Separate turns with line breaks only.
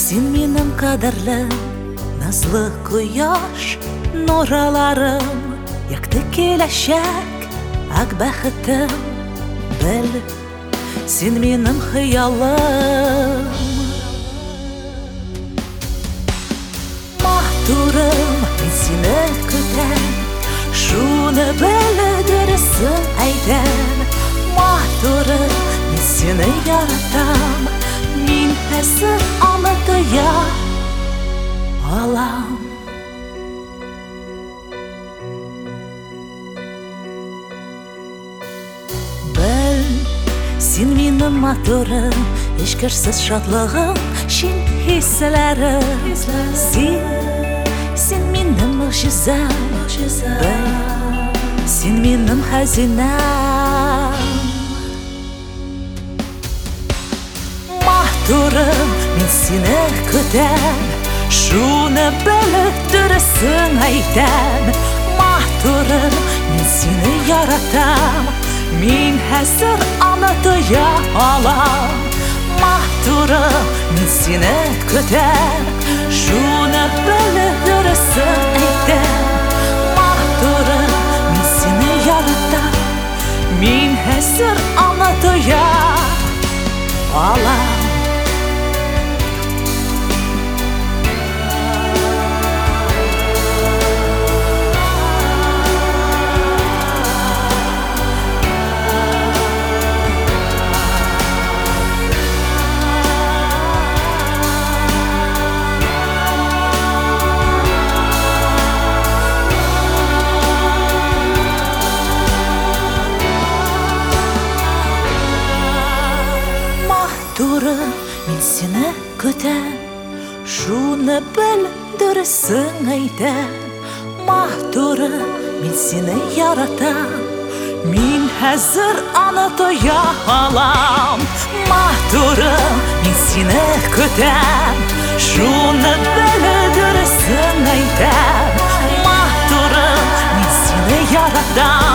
Син минем кадерле, назлы кояш нураларым, якты киләчәк, ак бәхетем, бел, син минем хыялым. Матурым, мин сине көтәм, шуны бел, дөресен әйтәм. Матурым, мин сине яратам, мин хәзер аны тоя алам. Бел, син минем матурым, эчкерсез шатлыгым, шин хисләрем. Син минем могҗизам, бел, син минем хәзинәм. Матурым, мин сине көтәм, шуны белеп дөресен әйтәм. Матурым, мин сине яратам, мин хәзер аны тоя алам. Матурым, мин сине көтәм, шуны белеп дөресен әйтәм. Матурым, мин сине яратам, мин хәзер аны тоя алам. Матурым, мин сине көтәм, шуны бел, дөресен әйтәм. Матурым, мин сине яратам, мин хәзер аны тоя алам. Матурым, мин сине көтәм, шуны бел, дөресен әйтәм. Матурым, мин сине яратам,